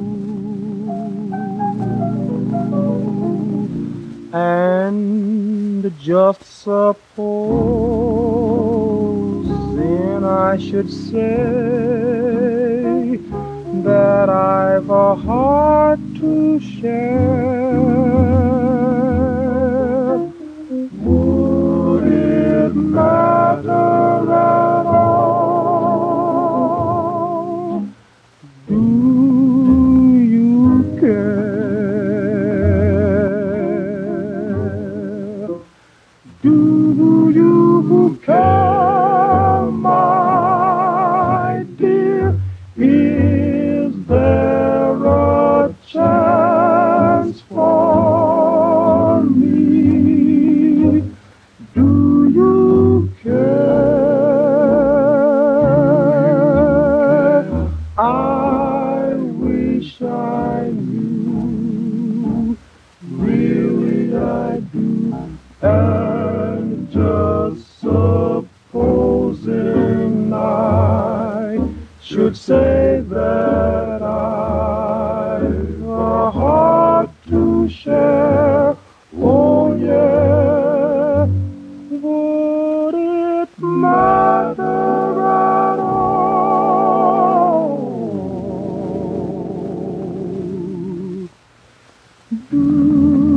And just supposing I should say that I've a heart to share, would it matter at all? Do you care? Do you care, my dear? Is there a chance for me? Do you care? I wish I knew, really I do. And just supposing I should say that I've a heart to share, oh yeah, would it matter at all?